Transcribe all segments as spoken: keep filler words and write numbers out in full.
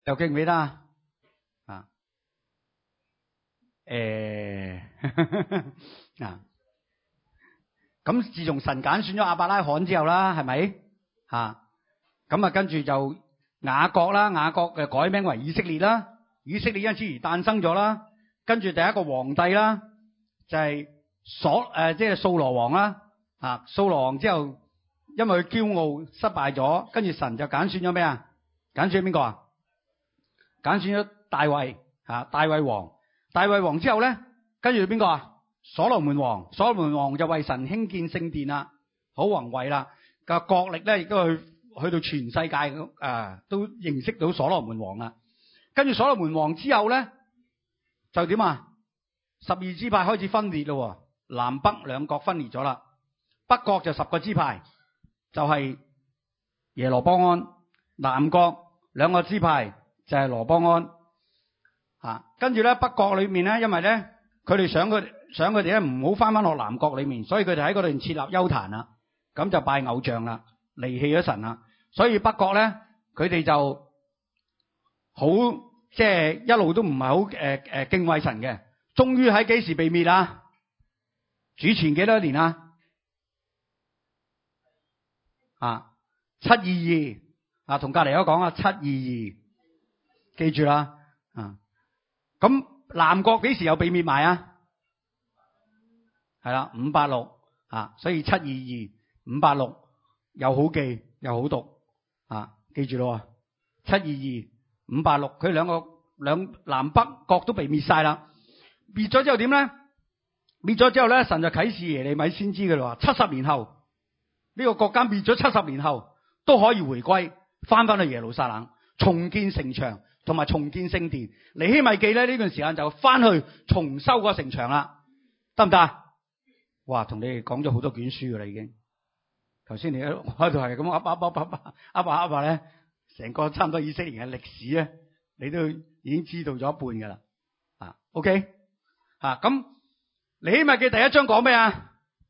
又記唔記得啊？啊，誒啊，咁自從神揀選咗亞伯拉罕之後啦，係咪啊？咁啊，跟住就雅各啦，雅各嘅改名為以色列啦，以色列因此而誕生咗啦。跟住第一個皇帝啦，就係所誒，即係掃羅王啦。啊，掃羅王之後，因為佢驕傲失敗咗，跟住神就揀選咗咩啊？揀選邊個啊？揀選咗大衛啊，大衛王。大衛王之後咧，跟住邊個啊？所羅門王。所羅門王就為神興建聖殿啦，好宏偉啦。個國力咧亦都去去到全世界啊，都認識到所羅門王啦。跟住所羅門王之後咧，就點啊？十二支派開始分裂咯，南北兩國分裂咗啦。北國就十個支派，就係耶羅波安；南國兩個支派就係羅波安。啊，跟住咧北國裏面咧，因為咧佢哋想佢想佢哋咧唔好翻翻落南國裏面，所以佢哋喺嗰度設立邱壇啦，咁就拜偶像啦，離棄咗神啦。所以北國咧佢哋就好即係一路都唔係好誒誒敬畏神嘅。終於喺幾時被滅啊？主前幾多年啊？啊，七二二啊，同隔籬有講啊，七二二，記住啦啊。咁南國幾時又被滅埋啊？係啦，五八六啊，所以七二二五八六又好記又好讀啊，記住咯，七二二五八六，佢兩個兩南北國都被滅晒啦。滅咗之後點咧？滅咗之後咧，神就啟示耶利米先知嘅啦，七十年後呢個國家滅咗七十年後都可以回歸，翻翻去耶路撒冷，重建城牆同埋重建聖殿。尼希米記咧呢段時間就翻去重修個城牆啦，得唔得啊？哇，同你哋講咗好多卷書噶啦已經。頭先你喺度係咁噏噏噏噏噏噏噏噏咧，成個差唔多以色列嘅歷史咧，你都已經知道咗一半噶啦。啊 ，OK， 啊咁尼希米記第一章講咩啊？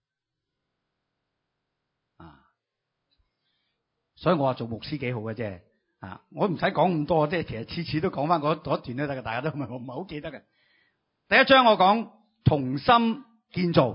所以我話做牧師幾好嘅啫，啊，我唔使講咁多，即係其實次次都講翻嗰嗰一段都得嘅，大家都唔係唔係好記得嘅。第一章我講同心建造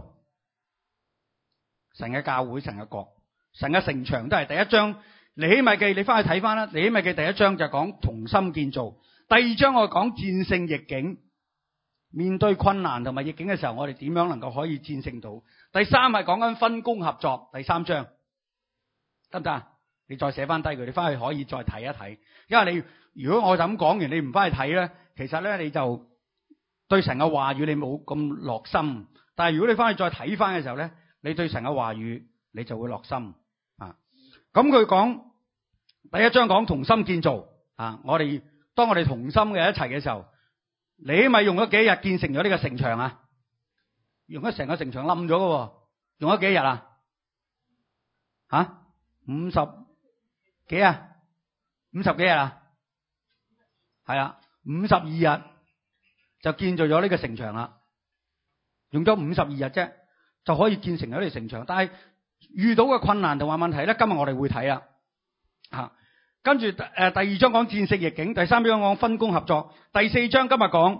神嘅教會、神嘅國、神嘅城牆，都係第一章。尼希米記你翻去睇翻啦，尼希米記第一章就講同心建造，第二章我講戰勝逆境，面對困難同埋逆境嘅時候，我哋點樣能夠可以戰勝到？第三係講緊分工合作，第三章得唔得啊？你再寫翻低佢，你翻去可以再睇一睇。因為你如果我就咁講完，你唔翻去睇咧，其實咧你就對神嘅話語你冇咁落心。但係如果你翻去再睇翻嘅時候咧，你對神嘅話語你就會落心啊。咁佢講第一章講同心建造啊，我哋當我哋同心嘅一齊嘅時候，你起碼用咗幾日建成咗呢個城牆啊？用咗成個城牆冧咗嘅，用咗幾日啊？吓，五十。幾啊？五十幾日啊？係啊，五十二日就建造咗呢個城牆啦。用咗五十二日啫，就可以建成咗呢個城牆。但係遇到嘅困難同埋問題咧，今日我哋會睇啊。吓，跟住誒第二章講戰勝逆境，第三章講分工合作，第四章今日講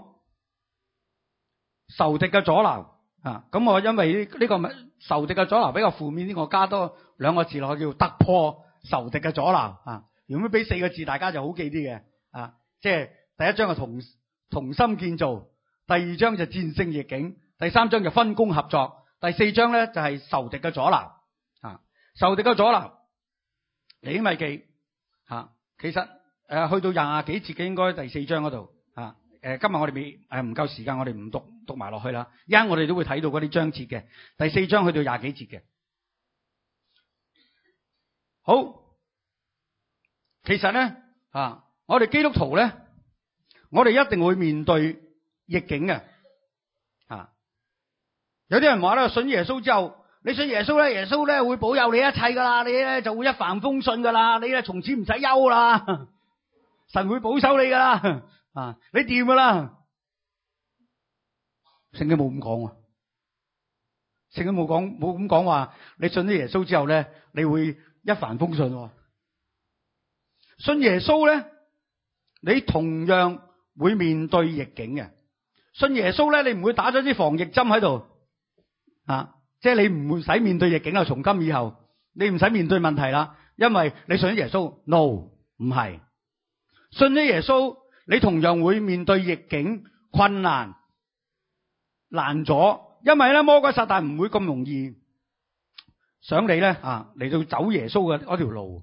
仇敵嘅阻撓啊。咁我因為呢個仇敵嘅阻撓比較負面啲，我加多兩個字落去，叫突破仇敵嘅阻撓啊！如果俾四個字，大家就好記啲嘅啊！即係第一章係同同心建造，第二章就戰勝逆境，第三章就分工合作，第四章咧就係仇敵嘅阻撓啊！仇敵嘅阻撓，尼希米記啊，其實誒、呃、去到廿幾節嘅應該第四章嗰度啊。誒，今日我哋未誒唔夠時間，我哋唔讀讀埋落去啦。一陣我哋都會睇到嗰啲章節嘅，第四章去到廿幾節嘅。好，其實咧啊，我哋基督徒咧，我哋一定會面對逆境嘅啊。有啲人話咧，信耶穌之後，你信耶穌咧，耶穌咧會保佑你一切噶啦，你咧就會一帆風順噶啦，你咧從此唔使憂啦，神會保守你噶啦啊，你掂噶啦。聖經冇咁講喎，聖經冇講冇咁講話，你信咗耶穌之後咧，你會一帆風順喎。信耶穌咧你同樣會面對逆境嘅。信耶穌咧，你唔會打咗啲防疫針喺度啊，即係你唔會使面對逆境啦。從今以後，你唔使面對問題啦，因為你信咗耶穌。No， 唔係。信咗耶穌，你同樣會面對逆境、困難、難阻，因為咧魔鬼撒旦唔會咁容易想你咧啊嚟到走耶穌嘅嗰條路。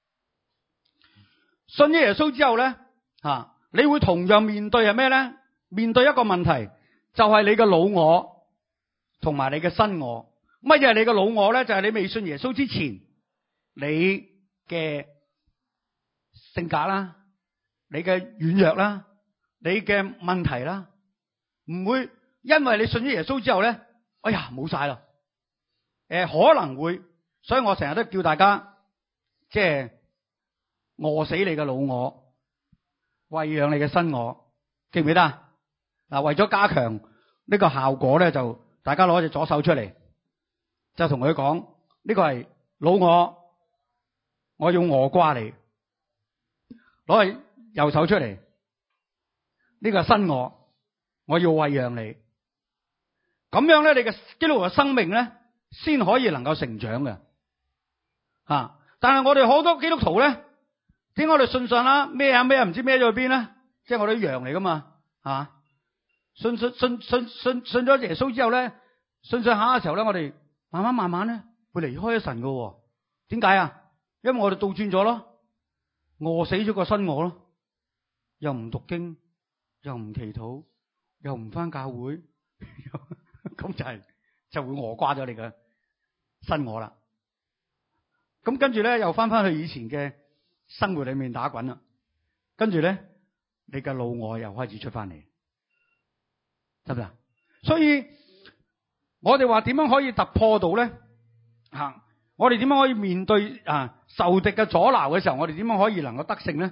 信咗耶穌之後咧啊，你會同樣面對係咩咧？面對一個問題，就係你嘅老我同埋你嘅新我。乜嘢係你嘅老我咧？就係你未信耶穌之前，你嘅性格啦，你嘅軟弱啦，你嘅問題啦，唔會因為你信咗耶穌之後咧，哎呀冇晒啦。誒，可能會，所以我成日都叫大家，即係餓死你嘅老我，餵養你嘅新我，記唔記得啊？嗱，為咗加強呢個效果咧，就大家攞隻左手出嚟，就同佢講，呢個係老我，我要餓瓜你。攞去右手出嚟，呢個係新我，我要餵養你。咁樣咧，你嘅基督徒嘅生命咧，先可以能夠成長嘅。啊！但係我哋好多基督徒咧，點解我哋信上啦？咩啊咩啊，唔知咩咗去邊咧？即係我哋啲羊嚟噶嘛？啊！信信信信信信咗耶穌之後咧，信上下嘅時候咧，我哋慢慢慢慢咧會離開咗神噶。點解啊？因為我哋倒轉咗咯，餓死咗個新我咯，又唔讀經，又唔祈禱，又唔翻教會，咁就係、是、就會餓瓜咗你嘅新我啦。咁跟住咧又翻翻去以前嘅生活裏面打滾啦。跟住咧你嘅老我又開始出翻嚟。得唔得？所以我哋話點樣可以突破到咧？吓，我哋點樣可以面對啊仇敵嘅阻撓嘅時候，我哋點樣可以能夠得勝咧？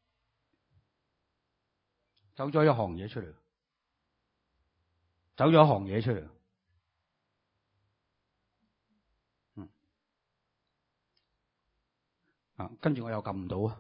走咗一行嘢出嚟，走咗一行嘢出嚟。嗯，啊，跟住我又撳唔到啊。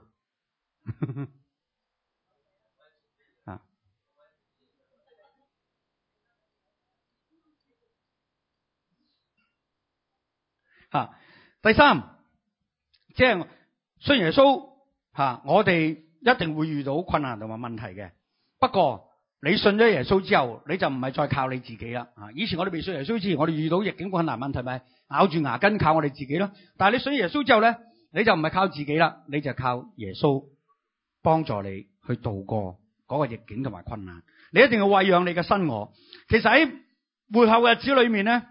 啊，第三，即係信耶穌吓，我哋一定會遇到困難同埋問題嘅。不過你信咗耶穌之後，你就唔係再靠你自己啦。啊，以前我哋未信耶穌之前，我哋遇到逆境困難問題，咪咬住牙根靠我哋自己咯。但係你信耶穌之後咧，你就唔係靠自己啦，你就靠耶穌幫助你去度過嗰個逆境同埋困難。你一定要餵養你嘅新我。其實喺末後嘅日子裏面咧，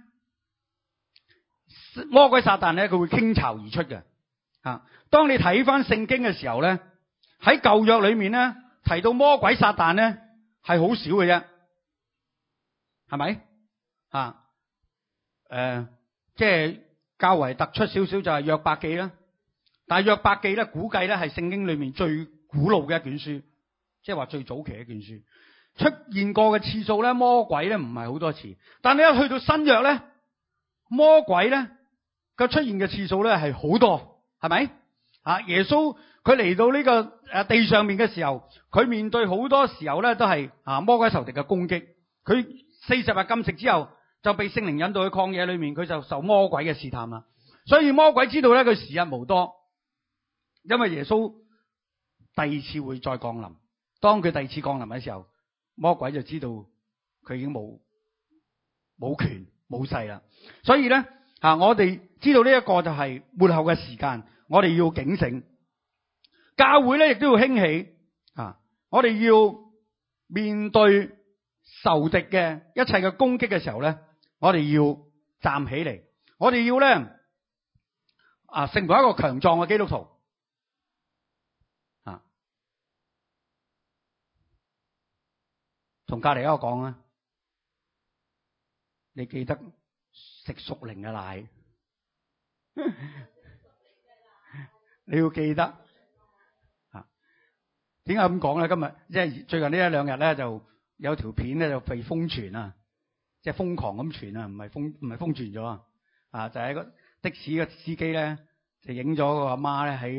魔鬼撒旦咧，佢會傾巢而出嘅。啊，當你睇翻聖經嘅時候咧，喺舊約裏面咧提到魔鬼撒旦咧係好少嘅啫，係咪？啊，誒、呃，即係較為突出少少就係約伯記啦。但係約伯記咧，估計咧係聖經裏面最古老嘅一卷書，即係話最早期嘅一卷書。出現過嘅次數咧，魔鬼咧唔係好多次，但你一去到新約咧，魔鬼咧佢出現嘅次數咧係好多，係咪？啊，耶穌佢嚟到呢個誒地上面嘅時候，佢面對好多時候咧都係啊魔鬼仇敵嘅攻擊。佢四十日禁食之後，就被聖靈引導去曠野裏面，佢就受魔鬼嘅試探啦。所以魔鬼知道咧佢時日無多，因為耶穌第二次會再降臨。當佢第二次降臨嘅時候，魔鬼就知道佢已經冇冇權冇勢啦。所以咧啊，我哋知道呢一個就係末後嘅時間，我哋要警醒。教會咧亦都要興起啊！我哋要面對仇敵嘅一切嘅攻擊嘅時候咧，我哋要站起嚟，我哋要咧啊成為一個強壯嘅基督徒啊！同隔籬一個講啊，你記得食屬靈嘅奶，你要記得啊！點解咁講咧？今日即係最近呢一兩日咧，就有條片咧就被瘋傳啊，即係瘋狂咁傳啊，唔係瘋唔係瘋傳咗啊！啊，就係、是、個的士嘅司機咧，就影咗個阿媽咧喺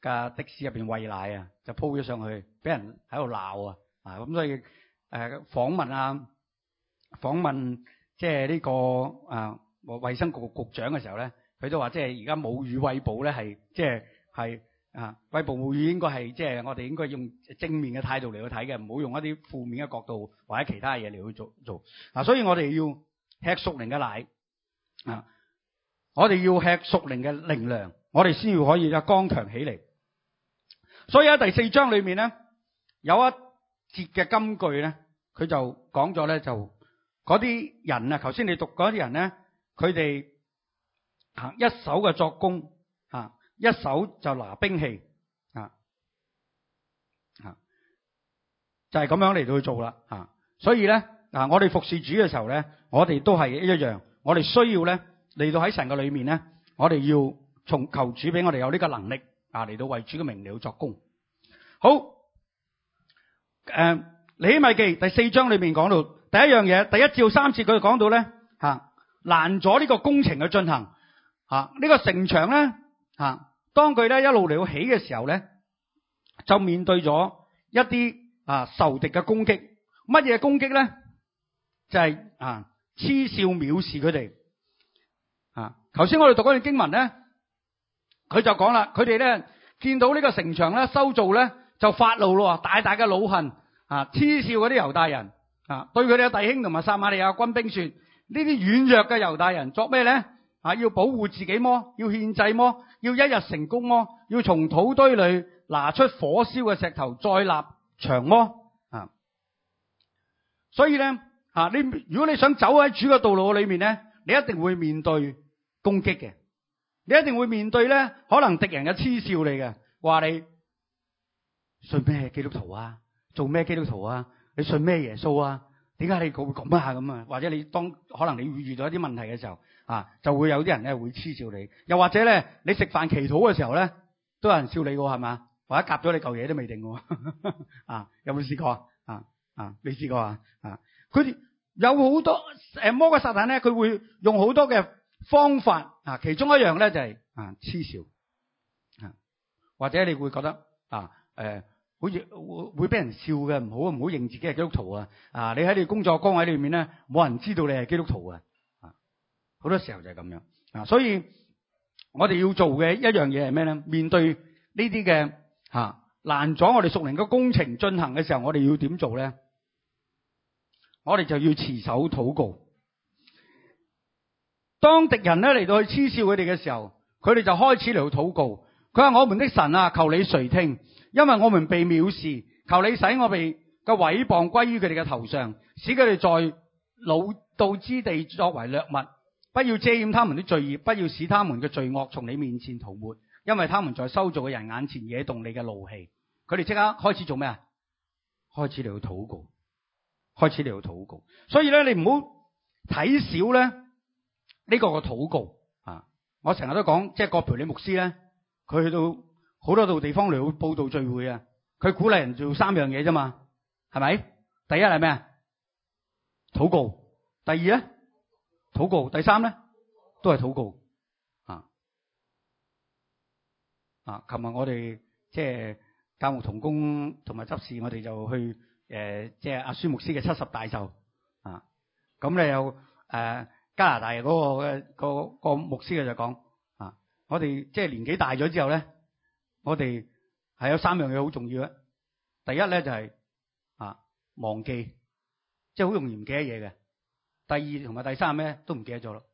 架的士入邊餵奶啊，就鋪咗上去，俾人喺度鬧啊！啊咁所以誒、呃、訪問啊，訪問即係呢個啊衛生局局長嘅時候咧，佢都話即係而家母乳餵哺咧係即係係啊餵哺母乳應該係即係我哋應該用正面嘅態度嚟去睇嘅，唔好用一啲負面嘅角度或者其他嘢嚟去做做啊！所以我哋要吃屬靈嘅奶啊，我哋要吃屬靈嘅靈糧，我哋先要可以啊剛強起嚟。所以喺第四章裏面咧，有一節嘅金句咧，佢就講咗咧，就嗰啲人啊，頭先你讀嗰啲人咧，佢哋啊一手嘅作工啊，一手就拿兵器啊啊，就係咁樣嚟到去做啦啊。所以咧啊，我哋服侍主嘅時候咧，我哋都係一樣，我哋需要咧嚟到喺神嘅裏面咧，我哋要從求主俾我哋有呢個能力。啊！嚟到為主嘅名嚟到作工。好，誒、呃，尼希米記第四章裏面講到第一樣嘢，第一至三節佢就講到咧，吓、啊、攔咗呢個工程嘅進行，吓、啊、呢、這個城牆咧，吓、啊、當佢咧一路嚟到起嘅時候咧，就面對咗一啲啊仇敵嘅攻擊。乜嘢攻擊咧？就係、是、啊嗤笑藐視佢哋。啊，頭先我哋讀嗰段經文咧。佢就講啦，佢哋咧見到呢個城牆咧修造咧就發怒咯，大大嘅惱恨啊，嗤笑嗰啲猶大人啊，對佢哋嘅弟兄同埋撒瑪利亞軍兵說：呢啲軟弱嘅猶大人作咩咧？啊，要保護自己麼？要獻祭麼？要一日成功麼？要從土堆裏拿出火燒嘅石頭再立牆麼？啊，所以咧啊，你如果你想走喺主嘅道路裏面咧，你一定會面對攻擊嘅。你一定會面對咧，可能敵人嘅嗤笑你嘅，話你信咩基督徒啊，做咩基督徒啊，你信咩耶穌啊？點解你會咁啊咁啊？或者你當可能你會遇到一啲問題嘅時候啊，就會有啲人咧會嗤笑你。又或者咧，你食飯祈禱嘅時候咧，都有人笑你嘅係嘛？或者夾咗你嚿嘢都未定嘅啊？有冇試過啊？啊，你試過啊？啊，佢哋有好多誒魔鬼撒旦咧，佢會用好多嘅方法啊，其中一樣咧就係、是、啊嗤笑啊，或者你會覺得啊誒、呃，好似會會俾人笑嘅，唔好唔好認自己係基督徒啊！啊，你喺你工作崗位裏面咧，冇人知道你係基督徒啊！啊，好多時候就係咁樣啊，所以我哋要做嘅一樣嘢係咩咧？面對呢啲嘅吓攔阻我哋屬靈嘅工程進行嘅時候，我哋要點做咧？我哋就要持守禱告。當敵人咧嚟到去嗤笑佢哋嘅時候，佢哋就開始嚟到禱告。佢話：我們的神啊，求你垂聽，因為我們被藐視，求你使我哋嘅毀謗歸於佢哋嘅頭上，使佢哋在老道之地作為掠物，不要遮掩他們的罪孽，不要使他們嘅罪惡從你面前塗抹，因為他們在修造嘅人眼前惹動你嘅怒氣。佢哋即刻開始做咩啊？開始嚟到禱告，開始嚟到禱告。所以咧，你唔好睇少咧。呢、這個個禱告啊，我成日都講，即係葛培理牧師咧，佢去到好多度地方嚟去報道聚會啊，佢鼓勵人做三樣嘢啫嘛，係咪？第一係咩啊？禱告。第二咧，禱告。第三咧，都係禱告。啊啊！琴日我哋即係教牧同工同埋執事，我哋就去誒、呃，即係阿孫牧師嘅七十大壽啊。咁你又誒？呃加拿大嗰、那個嘅、那個、那個牧師嘅就講啊，我哋即係年紀大咗之後咧，我哋係有三樣嘢好重要嘅。第一咧就係、是、啊忘記，即係好容易唔記得嘢嘅。第二同埋第三係咩？都唔記得咗咯。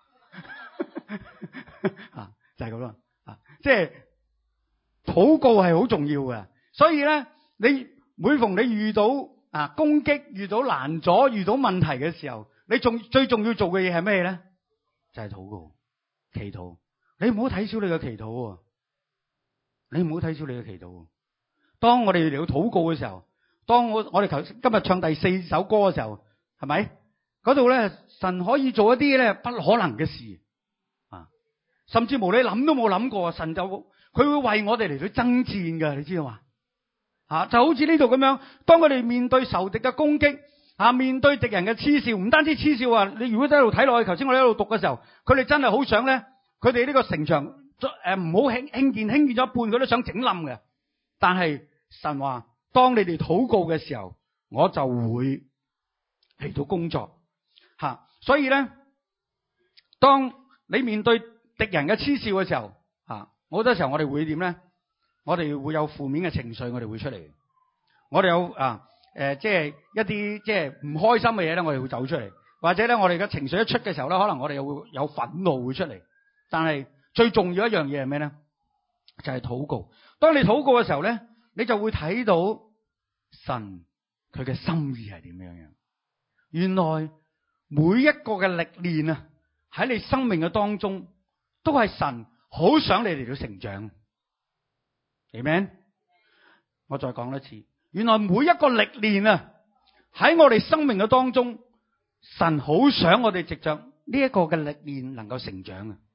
啊，就係咁咯。啊，即係禱告係好重要嘅。所以咧，你每逢你遇到啊攻擊、遇到攔阻、遇到問題嘅時候，你仲最重要做嘅嘢係咩咧？就係、是、禱告、祈禱。你唔好睇小你嘅祈禱，你唔好睇小你嘅祈禱。當我哋嚟到禱告嘅時候，當我我哋頭今日唱第四首歌嘅時候，係咪嗰度咧？神可以做一啲咧不可能嘅事啊！甚至乎你諗都冇諗過，神就佢會為我哋嚟到爭戰㗎，你知道嘛？啊，就好似呢度咁樣，當佢哋面對仇敵嘅攻擊。啊！面對敵人嘅嗤笑，唔單止嗤笑啊！你如果喺度睇落去，頭先我哋喺度讀嘅時候，佢哋真係好想咧，佢哋呢個城牆誒唔好興興建，興建咗一半佢都想整冧嘅。但係神話，當你哋禱告嘅時候，我就會嚟到工作吓。所以咧，當你面對敵人嘅嗤笑嘅時候，吓，好多時候我哋會點咧？我哋會有負面嘅情緒，我哋會出嚟。我哋有啊誒、呃，即係一啲即係唔開心嘅嘢咧，我哋會走出嚟。或者咧，我哋嘅情緒一出嘅時候咧，可能我哋又會有憤怒會出嚟。但係最重要一樣嘢係咩咧？就係禱告。當你禱告嘅時候咧，你就會睇到神佢嘅心意係點樣樣。原來每一個嘅歷練啊，喺你生命嘅當中，都係神好想你嚟到成長。Amen。我再講一次，原來每一個歷練啊，喺我哋生命嘅當中，神好想我哋藉着呢一個嘅歷練能夠成長啊！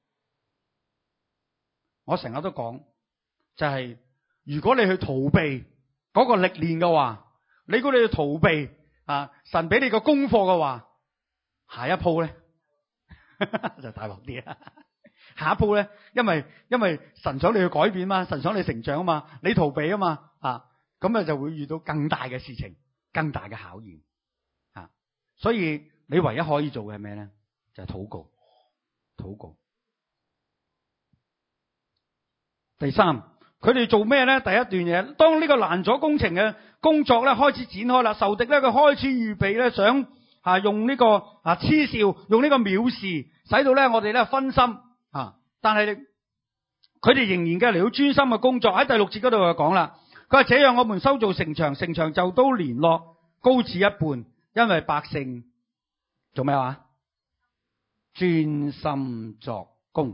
我成日都講，就係如果你去逃避嗰個歷練嘅話，你如果你去逃避啊神俾你個功課嘅話，下一鋪咧就大鑊啲啦。下一鋪咧，因為因為神想你去改變嘛，神想你成長啊嘛，你逃避啊嘛，啊咁啊就會遇到更大嘅事情，更大嘅考驗啊！所以你唯一可以做嘅係咩咧？就係禱告，禱告。第三，佢哋做咩咧？第一段嘢，當呢個攔阻工程嘅工作咧開始展開啦，仇敵咧佢開始預備咧，想啊用呢個啊嗤笑，用呢個藐視，使到咧我哋咧分心啊！但係佢哋仍然嘅嚟到專心嘅工作。喺第六節嗰度就講啦，佢話這樣我們修造城牆，城牆就都連絡高至一半，因為百姓做咩話？專心作工。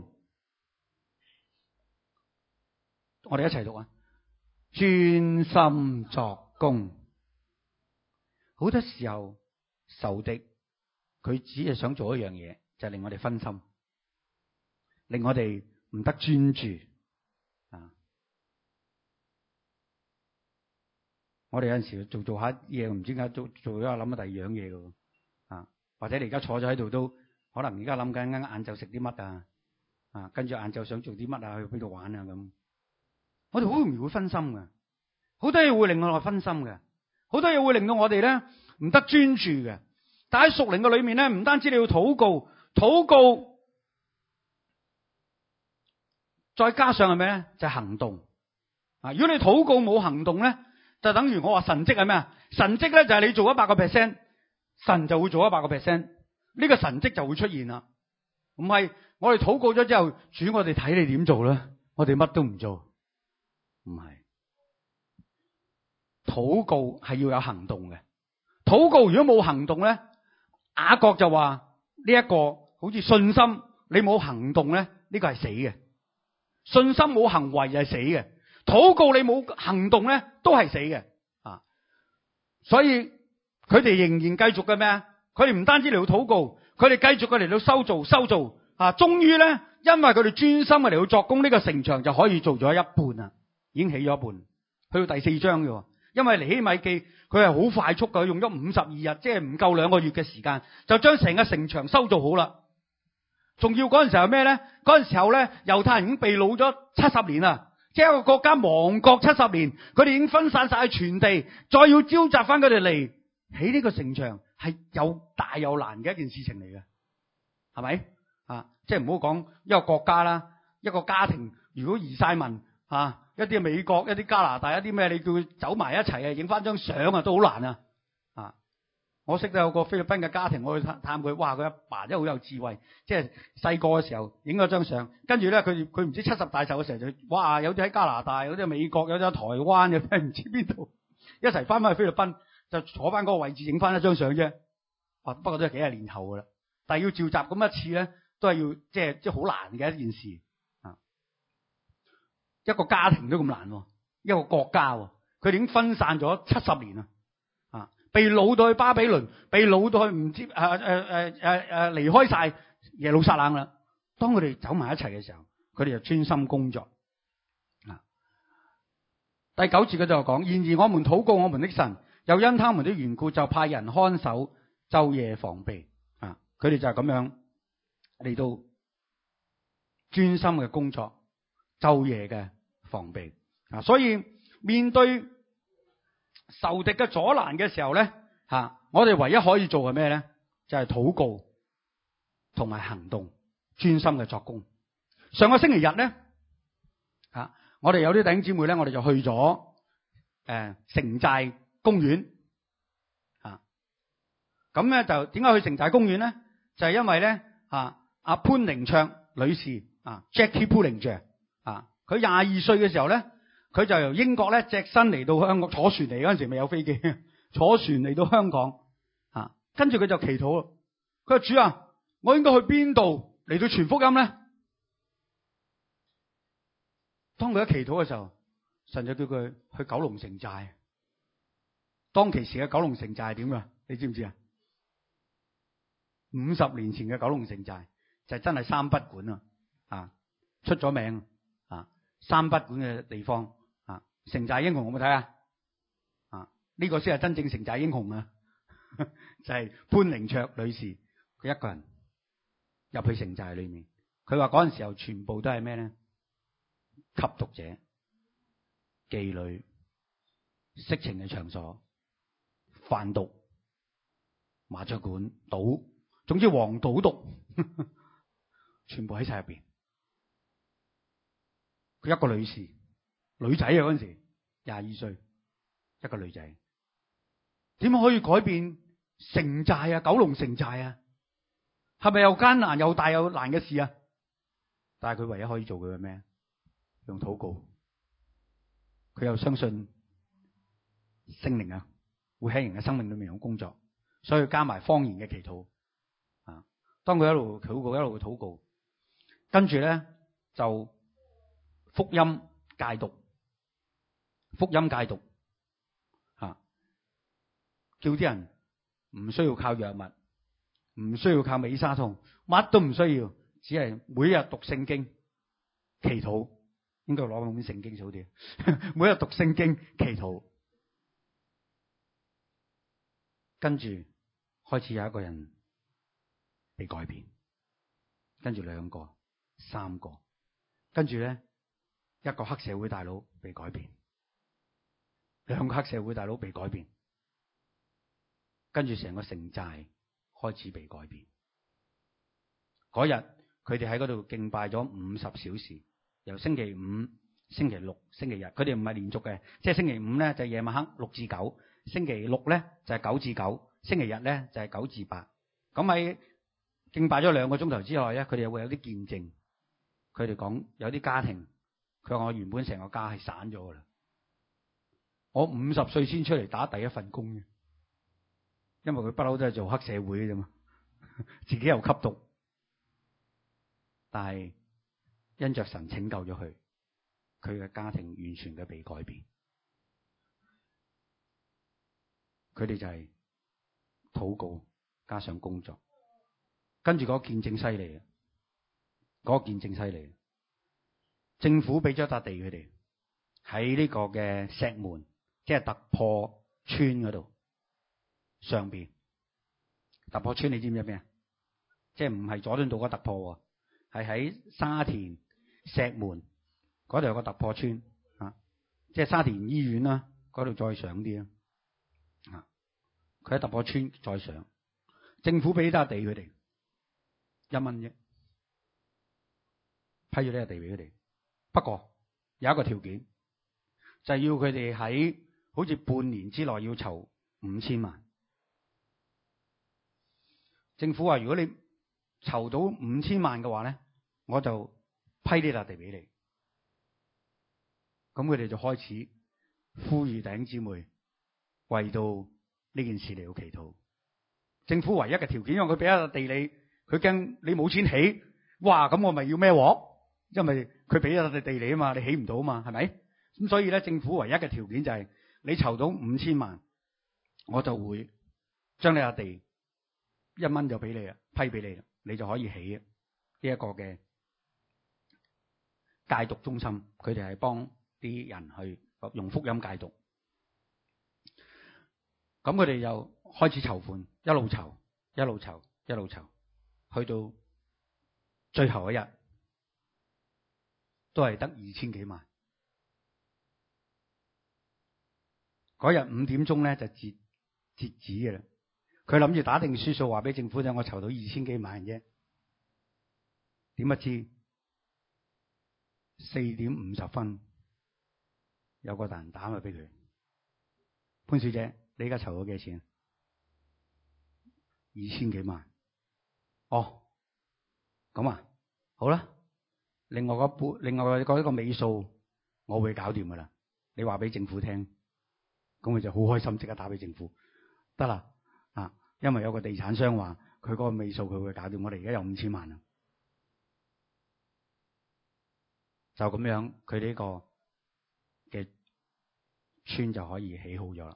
我哋一齊讀啊！專心作工。好多時候仇敵佢只係想做一樣嘢，就係令我哋分心，令我哋唔得專注啊！我哋有陣時做做下嘢，唔知點解做做咗諗下第二樣嘢㗎啊！或者你而家坐咗喺度都可能而家諗緊啱啱晏晝食啲乜啊啊！跟住晏晝想做啲乜啊？去邊度玩啊咁。我哋好容易會分心嘅，好多嘢會令我哋分心嘅，好多嘢會令到我哋咧唔得專注嘅。但喺屬靈嘅裏面咧，唔單止你要禱告，禱告再加上係咩咧？就係行動啊！如果你禱告冇行動咧，就等於我話神蹟係咩啊？神蹟咧就係你做一百個 percent，神就會做一百個 percent，呢個神蹟就會出現啦。唔係我哋禱告咗之後，主我哋睇你點做啦，我哋乜都唔做。唔係，禱告係要有行動嘅。禱告如果冇行動咧，雅各就話呢一個好似信心，你冇行動咧，呢個係死嘅。信心冇行為就係死嘅。禱告你冇行動咧，都係死嘅啊！所以佢哋仍然繼續嘅咩啊？佢哋唔單止嚟到禱告，佢哋繼續嘅嚟到修造、修造啊！終於咧，因為佢哋專心嘅嚟到作工，呢個城牆就可以做咗一半啦。已經起咗一半，去到第四章嘅。因為尼希米記佢係好快速嘅，用咗五十二日，即係唔夠兩個月嘅時間，就將成個城牆修造好啦。仲要嗰陣時候係咩咧？嗰陣時候咧，猶太人已經被擄咗七十年啦，即係一個國家亡國七十年，佢哋已經分散晒喺全地，再要召集翻佢哋嚟起呢個城牆，係又大又難嘅一件事情嚟嘅，係咪啊？即係唔好講一個國家啦，一個家庭如果移晒民啊，一啲美國、一啲加拿大、一啲咩，你叫佢走埋一齊啊，影翻張相啊，都好難啊！啊，我識得有個菲律賓嘅家庭，我去探探佢，哇，佢阿爸真係好有智慧，即係細個嘅時候影咗張相，跟住咧佢佢唔知七十大壽嘅時候就，哇，有啲喺加拿大，有啲喺美國，有啲喺台灣，有啲唔知邊度，一齊翻返去菲律賓，就坐翻嗰個位置影翻一張相啫。啊，不過都係幾廿年後噶啦，但係要召集咁一次咧，都係要即係即係好難嘅一件事。一個家庭都咁難，一個國家，佢哋已經分散咗七十年啦，啊，被擄到去巴比倫，被擄到去唔知誒誒誒誒誒離開晒耶路撒冷啦。當佢哋走埋一齊嘅時候，佢哋就專心工作。啊，第九節佢就講：然而我們禱告我們的神，又因他們的緣故，就派人看守，晝夜防備。啊，佢哋就係咁樣嚟到專心嘅工作。 晝夜嘅防備啊。所以面對仇敵嘅阻攔嘅時候咧，吓我哋唯一可以做係咩咧？就係禱告同埋行動，專心嘅作工。上個星期日咧，吓我哋有啲弟兄姊妹咧，我哋就去咗誒城寨公園啊。咁咧就點解去城寨公園咧？就係因為咧啊，阿潘寧卓女士啊 ，Jackie Pullinger 啊，佢廿二歲嘅時候咧，佢就由英國咧隻身嚟到香港，坐船嚟嗰陣時未有飛機，坐船嚟到香港啊，跟住佢就祈禱咯。佢話主啊，我應該去邊度嚟到傳福音咧？當佢一祈禱嘅時候，神就叫佢去九龍城寨。當其時嘅九龍城寨係點噶？你知唔知啊？五十年前嘅九龍城寨就係真係三不管啊！啊，出咗名啊！三不管嘅地方啊，城寨英雄有冇睇啊？啊，呢個先係真正城寨英雄啊！就係潘寧卓女士，佢一個人入去城寨裏面。佢話嗰陣時候全部都係咩咧？吸毒者、妓女、色情嘅場所、販毒、麻雀館、賭，總之黃賭毒，呵呵全部喺晒入邊。佢一個女士，女仔啊，嗰陣時廿二歲，一個女仔，點可以改變城寨啊？九龍城寨啊，係咪又艱難又大又難嘅事啊？但係佢唯一可以做嘅係咩？用禱告。佢又相信聖靈啊，會喺人嘅生命裏面有工作，所以加埋方言嘅祈禱啊。當佢一路禱告，一路禱告，跟住咧就福音戒毒，福音戒毒啊，叫啲人唔需要靠藥物，唔需要靠美沙酮，乜都唔需要，只係每日讀聖經祈禱。應該攞本聖經好啲，每日讀聖經祈禱，跟住開始有一個人被改變，跟住兩個、三個，跟住咧一個黑社會大佬被改變，兩個黑社會大佬被改變，跟住成個城寨開始被改變。嗰日佢哋喺嗰度敬拜咗五十小時。由星期五、星期六、星期日，佢哋唔係連續嘅，即係星期五咧就係夜晚黑六至九，星期六咧就係九至九，星期日咧就係九至八。咁喺敬拜咗兩個鐘頭之內咧，佢哋會有啲見證。佢哋講有啲家庭，佢話我原本成個家係散咗噶啦，我五十歲先出嚟打第一份工嘅，因為佢不嬲都係做黑社會嘅啫嘛，自己又吸毒，但係因着神拯救咗佢，佢嘅家庭完全嘅被改變。佢哋就係禱告加上工作，跟住嗰個見證犀利啊！嗰個見證犀利，政府俾咗笪地佢哋喺呢個嘅石門，即係突破村嗰度上邊。突破村你知唔知咩啊？即係唔係佐敦道嗰突破，係喺沙田石門嗰度有個突破村啊，即係沙田醫院啦，嗰度再上啲啊。佢喺突破村再上，政府俾笪地佢哋一蚊啫，批咗呢個地俾佢哋。不過有一個條件，就係要佢哋喺好似半年之內要籌五千萬。政府話如果你籌到五千萬嘅話咧，我就批呢笪地俾你。咁佢哋就開始呼籲弟兄姊妹為到呢件事嚟到祈禱。政府唯一嘅條件，因為佢俾一笪地你，佢驚你冇錢起，哇！咁我咪要孭鑊，因為佢俾一笪地你啊嘛，你起唔到啊嘛，係咪？咁所以咧，政府唯一嘅條件就係、是、你籌到五千萬，我就會將你笪地一蚊就俾你啦，批俾你啦，你就可以起呢一個嘅戒毒中心。佢哋係幫啲人去用福音戒毒。咁佢哋又開始籌款，一路籌，一路籌，一路籌，去到最後一日， 都係得二千幾萬。嗰日五點鐘咧就截截止嘅啦。佢諗住打定輸數，話俾政府聽，我籌到二千幾萬啫。點不知四點五十分有個大人打咪俾佢，潘小姐，你而家籌咗幾多錢？二千幾萬。哦，咁啊，好啦。另外嗰半，另外嗰一個尾數，我會搞掂噶啦。你話俾政府聽，咁佢就好開心，即刻打俾政府，得啦啊！因為有個地產商話佢嗰個尾數佢會搞掂，我哋而家有五千萬啦。就咁樣，佢呢個嘅村就可以起好咗啦。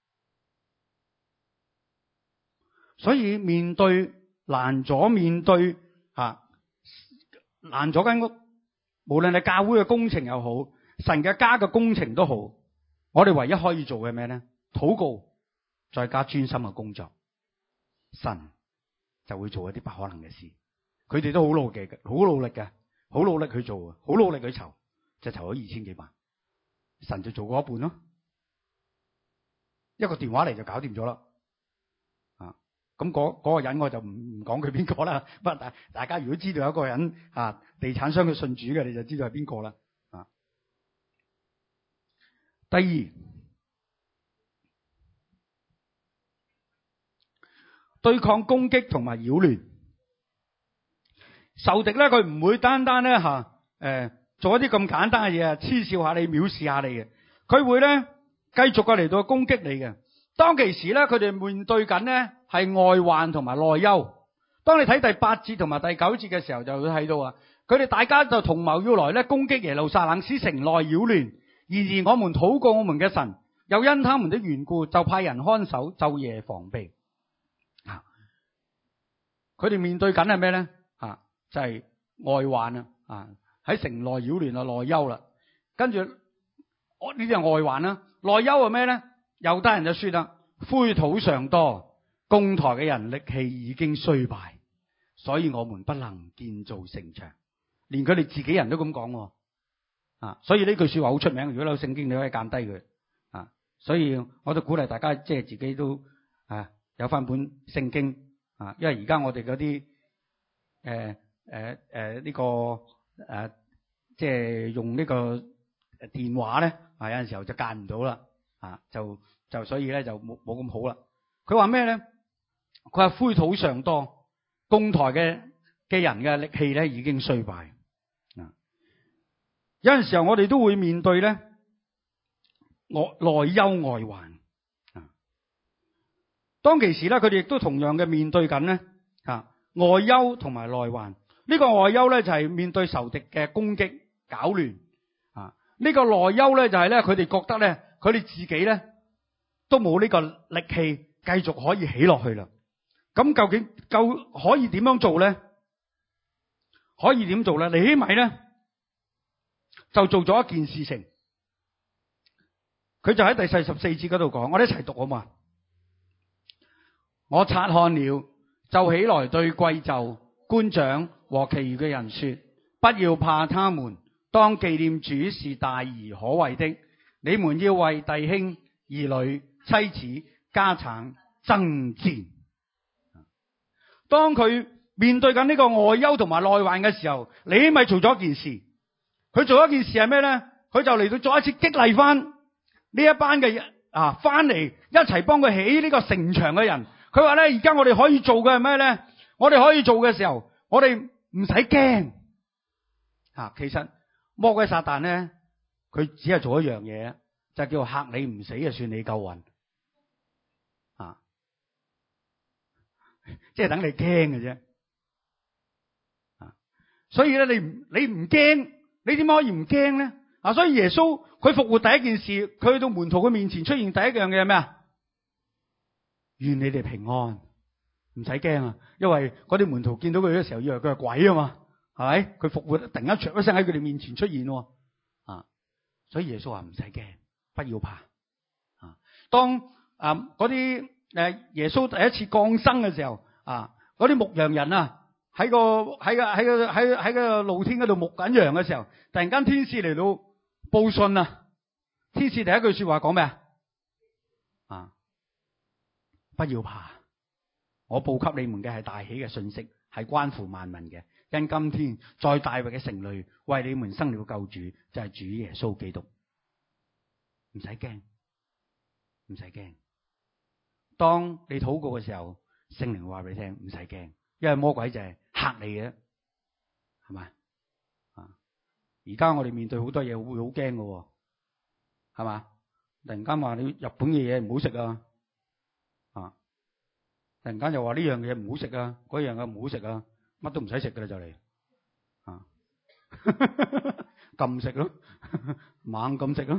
所以面對難咗，面對啊難咗間屋，無論係教會嘅工程又好，神嘅家嘅工程都好，我哋唯一可以做嘅咩咧？禱告，再加專心嘅工作，神就會做一啲不可能嘅事。佢哋都好努力嘅，好努力嘅。好努力去做啊！好努力去籌，就籌咗二千幾萬，神就做過一半咯。一個電話嚟就搞掂咗啦。啊，咁嗰嗰個人我就唔唔講佢邊個啦。不過大大家如果知道有一個人啊，地產商嘅信主嘅，你就知道係邊個啦。啊，第二，對抗攻擊同埋擾亂。仇敵咧，佢唔會單單咧吓，誒，做一啲咁簡單嘅嘢啊，嗤笑下你，藐視下你嘅。佢會咧繼續嘅嚟到攻擊你嘅。當其時咧，佢哋面對緊咧係外患同埋內憂。當你睇第八節同埋第九節嘅時候，就會睇到啊，佢哋大家就同謀要來咧攻擊耶路撒冷，使城內擾亂。然而我們禱告我們嘅神，又因他們的緣故，就派人看守，晝夜防備。啊，佢哋面對緊係咩咧？啊，就係、是、外患啊！啊，喺城內擾亂啊，內憂啦。跟住我呢啲係外患啦，內憂係咩咧？猶太人就說啦，灰土尚多，攻台嘅人力氣已經衰敗，所以我們不能建造城牆。連佢哋自己人都咁講啊！所以呢句說話好出名，如果你有聖經，你可以鑑低佢啊。所以我都鼓勵大家，即係自己都啊有翻本聖經啊，因為而家我哋嗰啲誒誒誒呢個誒、啊、即係用呢個電話咧啊，有陣時候就間唔到啦啊，就就所以咧就冇冇咁好啦。佢話咩咧？佢話灰土尚多，攻台嘅嘅人嘅力氣咧已經衰敗啊。有陣時候我哋都會面對咧內內憂外患啊。當其時咧，佢哋亦都同樣嘅面對緊咧啊外憂同埋內患。呢個外憂咧就係面對仇敵嘅攻擊搞亂啊。呢個內憂咧就係咧佢哋覺得咧佢哋自己咧都冇呢個力氣繼續可以起落去啦。咁究竟夠可以點樣做咧？可以點做咧？尼希米咧就做咗一件事情，佢就喺第四十四節嗰度講，我哋一齊讀好嘛？我察看了，就起來對貴胄、官長和其餘嘅人說：不要怕他們，當紀念主是大而可畏的。你們要為弟兄、兒女、妻子、家產爭戰。當佢面對緊呢個外憂同埋內患嘅時候，尼希米做咗一件事。佢做一件事係咩咧？佢就嚟到再一次激勵翻呢一班嘅人啊，翻嚟一齊幫佢起呢個城牆嘅人。佢話咧，而家我哋可以做嘅係咩咧？我哋可以做嘅時候，我哋唔使驚啊。其實魔鬼撒旦咧，佢只係做一樣嘢，就係叫嚇你唔死就算你夠運啊，即係等你驚嘅啫啊。所以咧，你唔你唔驚。你點可以唔驚咧？啊，所以耶穌佢復活第一件事，佢去到門徒嘅面前出現第一樣嘢係咩啊？願你哋平安，唔使驚啊！因為嗰啲門徒見到佢嘅時候，以為佢係鬼啊嘛，係咪？佢復活突然間唰一聲喺佢哋面前出現啊！所以耶穌話唔使驚，不要怕啊！當啊嗰啲誒耶穌第一次降生嘅時候啊，嗰啲牧羊人啊喺個喺個喺個喺喺個露天嗰度牧緊羊嘅時候，突然間天使嚟到報信啊！天使第一句說話講咩啊？啊，不要怕，我報給你們嘅係大喜嘅信息，係關乎萬民嘅。因今天在大衛嘅城裏為你們生了救主，就係主耶穌基督。唔使驚，唔使驚。當你禱告嘅時候，聖靈會話俾你聽，唔使驚，因為魔鬼就係嚇你嘅，係咪啊？而家我哋面對好多嘢會好驚嘅，係嘛？突然間話你日本嘅嘢唔好食啊，啊！突然間又話呢樣嘢唔好食啊，嗰樣嘢唔好食啊，乜都唔使食噶啦就嚟，啊！禁食咯，猛禁食咯。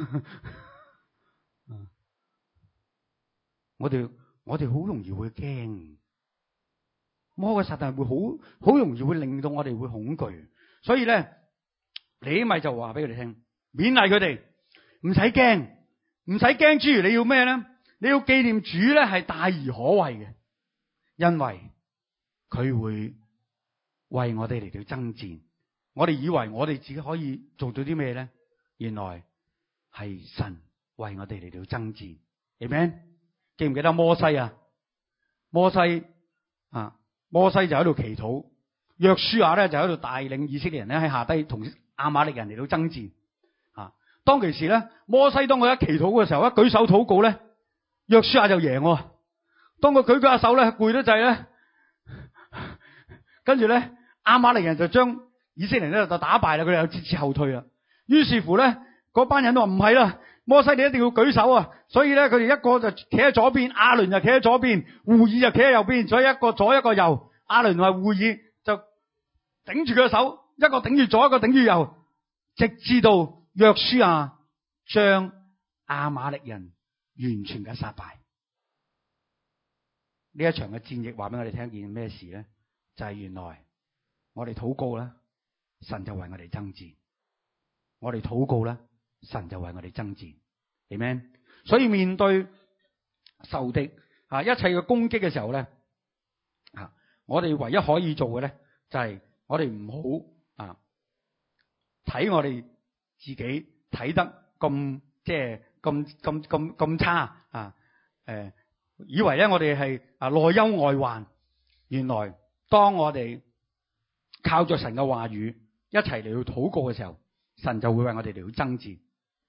我哋我哋好容易會驚，魔鬼撒旦會好好容易會令到我哋會恐懼，所以咧，你咪就話俾佢哋聽，勉勵佢哋，唔使驚，唔使驚。諸如你要咩咧？你要紀念主咧係大而可畏嘅，因為佢會為我哋嚟到爭戰。我哋以為我哋自己可以做到啲咩咧？原來係神為我哋嚟到爭戰。Amen。記唔記得摩西啊？摩西啊，摩西就喺度祈禱，約書亞咧就喺度帶領以色列人咧喺下低同亞瑪力人嚟到爭戰。啊，當其時咧，摩西當佢一祈禱嘅時候，一舉手禱告咧，約書亞就贏。當佢舉舉下手咧，攰得滯咧，跟住咧亞瑪力人就將以色列人咧就打敗啦，佢哋又節節後退啦。於是乎咧，嗰班人都話唔係啦。摩西你一定要舉手啊！所以咧，佢哋一個就企喺左邊，亞倫就企喺左邊，戶珥就企喺右邊，所以一個左一個右。亞倫同埋戶珥就頂住佢嘅手，一個頂住左，一個頂住右，直至到約書亞將亞瑪力人完全嘅殺敗。呢一場嘅戰役話俾我哋聽件咩事咧？就係、是、原來我哋禱告啦，神就為我哋爭戰；我哋禱告啦，神就為我哋爭戰。Amen。所以面對仇敵啊一切嘅攻擊嘅時候咧，啊，我哋唯一可以做嘅咧，就係、是、我哋唔好啊睇我哋自己睇得咁即係咁咁咁咁差啊！誒、呃，以為咧我哋係啊內憂外患，原來當我哋靠着神嘅話語一齊嚟到禱告嘅時候，神就會為我哋嚟到爭戰。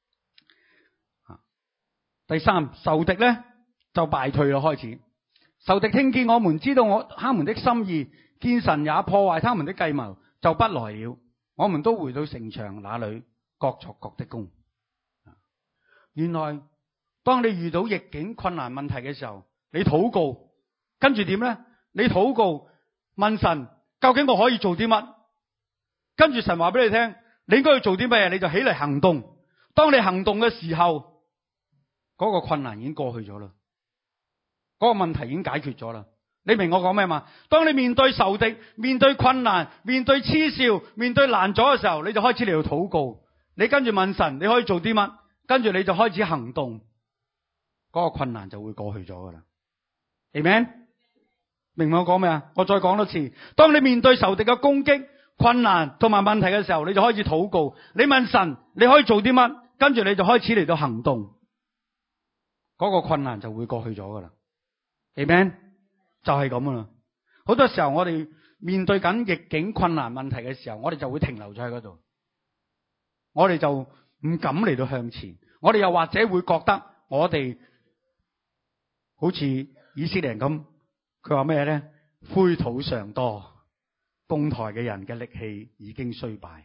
第三，仇敵咧就敗退咯，開始仇敵聽見我們知道我他們的心意，見神也破壞他們的計謀，就不來了。我們都回到城牆那裏，各作各的工。原來當你遇到逆境困難問題嘅時候，你禱告，跟住點咧？你禱告問神，究竟我可以做啲乜？跟住神話俾你聽，你應該要做啲乜嘢，你就起嚟行動。當你行動嘅時候，嗰個困難已經過去咗啦，嗰個問題已經解決咗啦。你明我講咩嘛？當你面對仇敵、面對困難、面對嗤笑、面對難阻嘅時候，你就開始嚟到禱告。你跟住問神，你可以做啲乜？跟住你就開始行動，嗰個困難就會過去咗噶啦。Amen？明我講咩啊？我再講多次。當你面對仇敵嘅攻擊、困難同埋問題嘅時候，你就開始禱告。你問神，你可以做啲乜？跟住你就開始嚟到行動。嗰個困難就會過去咗噶啦。Amen？就係咁噶啦。好多時候我哋面對緊逆境困難問題嘅時候，我哋就會停留咗喺嗰度，我哋就唔敢嚟到向前。我哋又或者會覺得我哋好似以色列人咁，佢話咩咧？灰土尚多，攻台嘅人嘅力氣已經衰敗。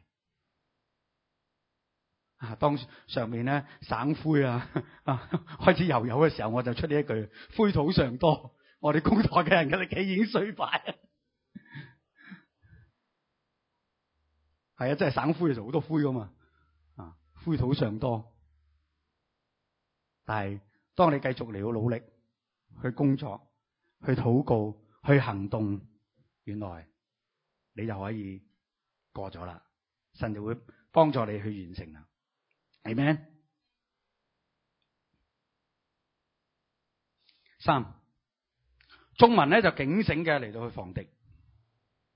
啊，當上面咧省灰啊啊開始油油嘅時候，我就出呢一句：灰土尚多，我哋攻台嘅人嘅力氣已經衰敗。係啊，真係省灰嘅時候好多灰噶嘛，啊，灰土尚多。但係當你繼續嚟到努力去工作、去禱告、去行動，原來你就可以過咗啦。神就會幫助你去完成啦。係咩？三，眾民咧就警醒嘅嚟到去防敵。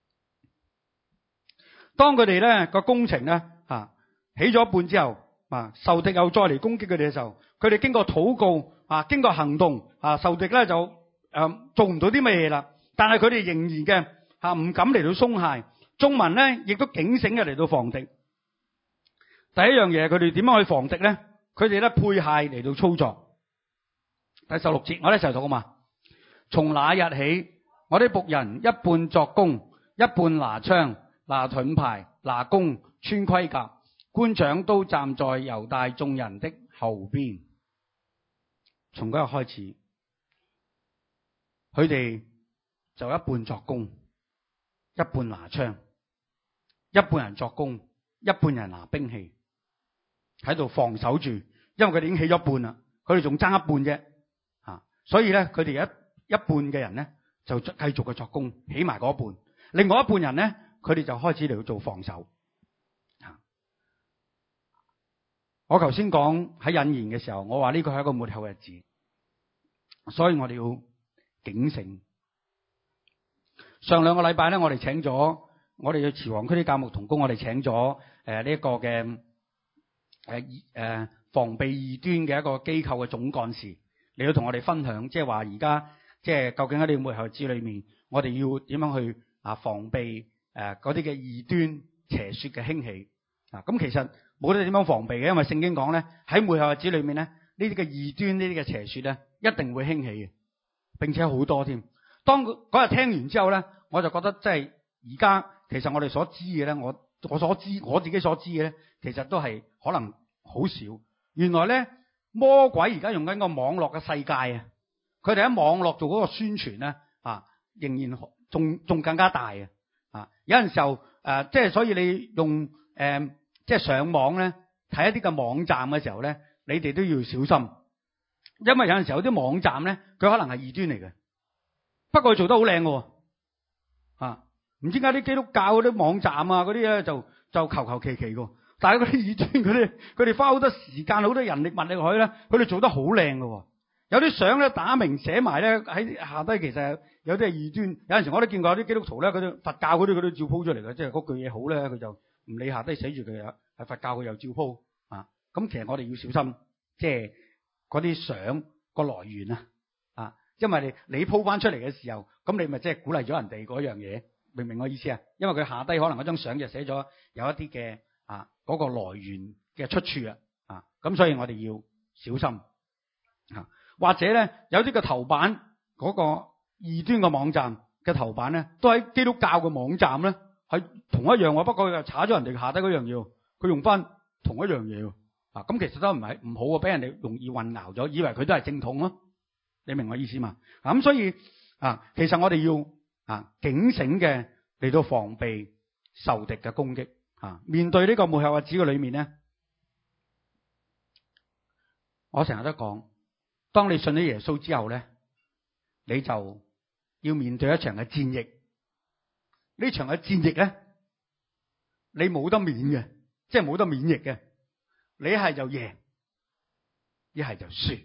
當佢哋咧個工程咧啊起咗一半之後啊，仇敵又再嚟攻擊佢哋嘅時候，佢哋經過禱告啊，經過行動啊，仇敵咧就誒、啊、做唔到啲咩嘢啦。但係佢哋仍然嘅吓唔敢嚟到鬆懈，眾民咧亦都警醒嘅嚟到防敵。第一樣嘢，佢哋點樣去防敵咧？佢哋咧配械嚟到操作。第十六節，我哋一齊讀啊嘛。從那日起，我啲僕人一半作工，一半拿槍、拿盾牌、拿弓、穿盔甲。官長都站在猶大眾人的後邊。從嗰日開始，佢哋就一半作工，一半拿槍，一半人作工，一半人拿兵器，喺度防守住。因為佢哋已經起咗一半啦，佢哋仲爭一半啫，啊！所以咧，佢哋一一半嘅人咧就繼續嘅作工，起埋嗰一半。另外一半人咧，佢哋就開始嚟到做防守。我頭先講喺引言嘅時候，我話呢個係一個末後日子，所以我哋要警醒。上兩個禮拜咧，我哋請咗我哋嘅慈皇區啲教牧同工，我哋請咗誒呢一個嘅誒誒防備異端嘅一個機構嘅總幹事嚟到同我哋分享，即係話而家即係究竟喺呢個末後日子裏面，我哋要點樣去啊防備誒嗰啲嘅異端邪說嘅興起啊？咁其實冇得點樣防備嘅，因為聖經講咧喺末後日子裏面咧，呢啲嘅異端、呢啲嘅邪說咧，一定會興起嘅，並且好多添。當嗰日聽完之後咧，我就覺得即係而家其實我哋所知嘅咧，我我所知我自己所知嘅咧，其實都係可能好少。原來咧魔鬼而家用緊個網絡嘅世界啊，佢哋喺網絡做嗰個宣傳咧啊，仍然仲仲更加大啊！啊，有陣時候誒、呃，即係所以你用誒。呃即係上網咧睇一啲嘅網站嘅時候咧，你哋都要小心，因為有陣時候有啲網站咧，佢可能係異端嚟嘅，不過佢做得好靚嘅，啊，唔知點解啲基督教嗰啲網站啊嗰啲咧就就求求其其嘅，但係嗰啲異端佢哋佢哋花好多時間好多人力物力去咧，佢哋做得好靚嘅，有啲相咧打明寫埋咧喺下低，其實有啲係異端，有陣時我都見過有啲基督徒咧，佢啲佛教嗰啲佢都照鋪出嚟嘅，即係嗰句嘢好咧，佢就。唔理下低寫住佢係佛教，佢又照鋪啊！咁其實我哋要小心，即係嗰啲相個來源啊！啊，因為你你鋪翻出嚟嘅時候，咁你咪即係鼓勵咗人哋嗰樣嘢，明唔明我意思啊？因為佢下低可能嗰張相就寫咗有一啲嘅啊嗰個來源嘅出處啊！啊，咁所以我哋要小心啊！或者咧有啲嘅頭版嗰個異端嘅網站嘅頭版咧，都喺基督教嘅網站咧。係同一樣喎，不過佢又查咗人哋下低嗰樣嘢，佢用翻同一樣嘢啊！咁其實都唔係唔好啊，俾人哋容易混淆咗，以為佢都係正統咯。你明我意思嘛？咁所以啊，其實我哋要啊警醒嘅嚟到防備仇敵嘅攻擊啊！面對呢個末後日子嘅裏面咧，我成日都講，當你信咗耶穌之後咧，你就要面對一場嘅戰役。呢場嘅戰役咧，你冇得免嘅，即係冇得免疫嘅。你係就贏，一係就輸。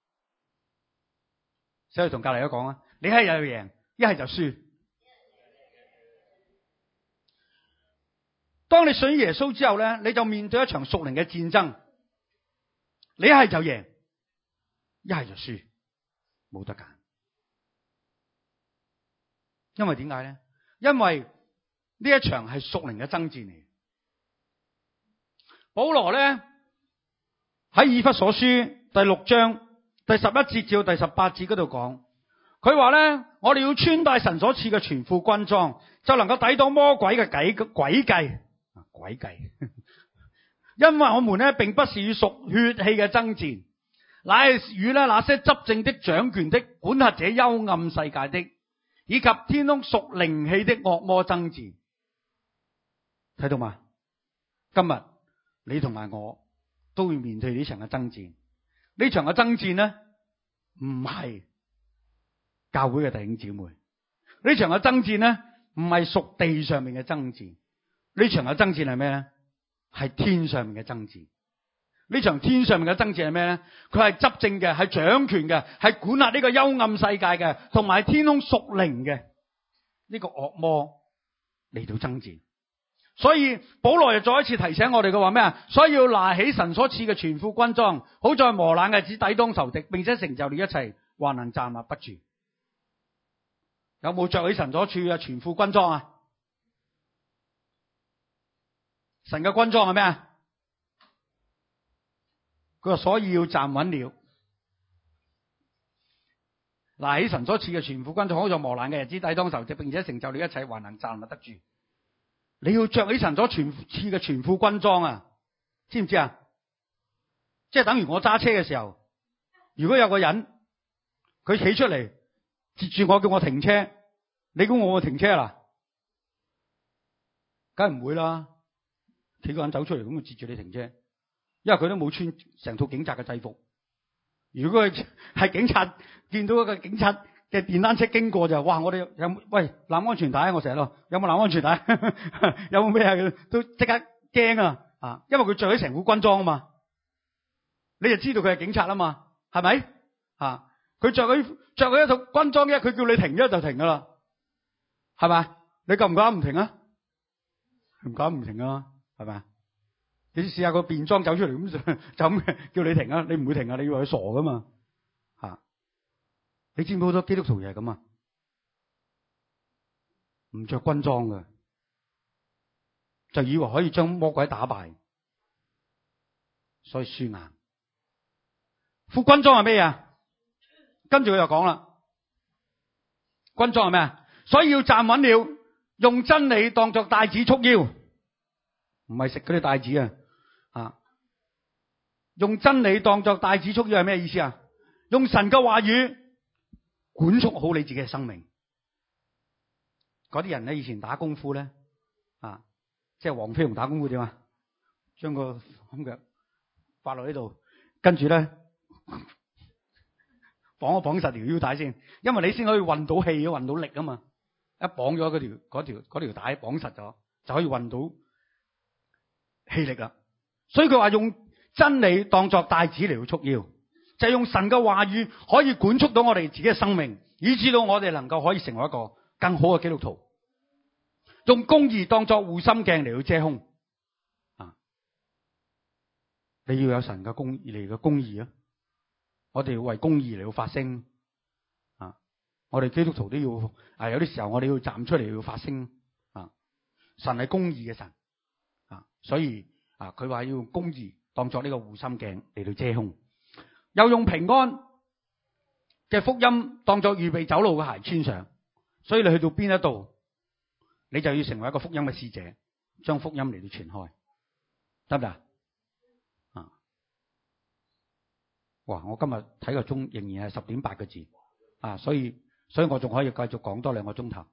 所以同隔籬都講啊，你係又贏，一係就輸。當你信耶穌之後咧，你就面對一場屬靈嘅戰爭。你係就贏，一係就輸，冇得揀。因為點解咧？因為呢一場係屬靈嘅爭戰嚟。保羅咧喺以弗所書第六章第十一節至到第十八節嗰度講，佢話咧，我哋要穿戴神所賜嘅全副軍裝，就能夠抵擋魔鬼嘅計詭計啊詭計。因為我們咧並不是與屬血氣嘅爭戰，乃係與咧那些執政的、掌權的、管轄這幽暗世界的，以及天空屬靈氣的惡魔爭戰。睇到嘛？今日你同埋我都會面對呢場嘅爭戰。呢場嘅爭戰咧，唔係教會嘅弟兄姊妹。呢場嘅爭戰咧，唔係屬地上面嘅爭戰。呢場嘅爭戰係咩咧？係天上面嘅爭戰。呢場天上面嘅爭戰係咩咧？佢係執政嘅，係掌權嘅，係管轄呢個幽暗世界嘅，同埋天空屬靈嘅呢個惡魔嚟到爭戰。 所以保羅又再一次提醒我哋嘅話咩啊？所以要拿起神所賜嘅全副軍裝，好在磨難嘅日子抵擋仇敵，並且成就了一切，還能站立不住。有冇着起神所賜嘅全副軍裝啊？神嘅軍裝係咩啊？佢話所以要站穩了，拿起神所賜嘅全副軍裝，好在磨難嘅日子抵擋仇敵，並且成就了一切，還能站立得住。你要着起神所賜嘅全副軍裝啊，知唔知啊？即係等於我揸車嘅時候，如果有個人佢企出嚟截住我，叫我停車，你估我會停車啦？梗係唔會啦。幾個人走出嚟咁就截住你停車，因為佢都冇穿成套警察嘅制服。如果佢係警察，見到一個警察嘅電單車經過就，哇！我哋有喂攬安全帶，我成日咯，有冇攬安全帶？有冇咩啊？都即刻驚啊！啊，因為佢着起成副軍裝啊嘛，你就知道佢係警察啦嘛，係咪？啊，佢着起着起一套軍裝嘅，佢叫你停咗就停噶啦，係咪？你夠唔夠膽唔停啊？唔夠膽唔停啊？係咪？你試下個便裝走出嚟咁就咁叫你停啊？你唔會停啊？你以為佢傻噶嘛？吓，你知唔知好多基督徒又係咁啊？唔着軍裝嘅，就以為可以將魔鬼打敗，所以輸硬。副軍裝係咩啊？跟住佢就講啦，軍裝係咩啊？所以要站穩了，用真理當作帶子束腰。唔係食嗰啲帶子啊！啊，用真理當作帶子束腰係咩意思啊？用神嘅話語管束好你自己嘅生命。嗰啲人咧，以前打功夫咧，啊，即係黃飛鴻打功夫點啊？將個咁腳發落呢度，跟住咧綁一綁實條腰帶先，因為你先可以運到氣，運到力啊嘛。一綁咗嗰條嗰條嗰條帶綁實咗，就可以運到氣力啦，所以佢話用真理當作帶子嚟到束腰，就係用神嘅話語可以管束到我哋自己嘅生命，以致到我哋能夠可以成為一個更好嘅基督徒。用公義當作護心鏡嚟到遮胸啊！你要有神嘅公義嚟嘅公義啊！我哋要為公義嚟到發聲啊！我哋基督徒都要啊，有啲時候我哋要站出嚟要發聲啊！神係公義嘅神。所以啊，佢話要用公義當作呢個護心鏡嚟到遮胸，又用平安嘅福音當作預備走路嘅鞋穿上。所以你去到邊一度，你就要成為一個福音嘅使者，將福音嚟到傳開，得唔得啊？哇！我今日睇個鐘仍然係十點八個字啊，所以所以我仲可以繼續講多兩個鐘頭。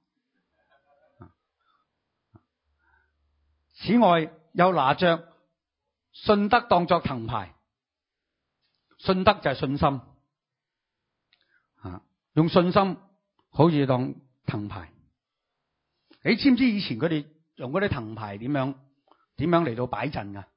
此外，又拿着信德當作藤牌，信德就係信心啊，用信心好似當藤牌。你知唔知以前佢哋用嗰啲藤牌點樣點樣嚟到擺陣噶？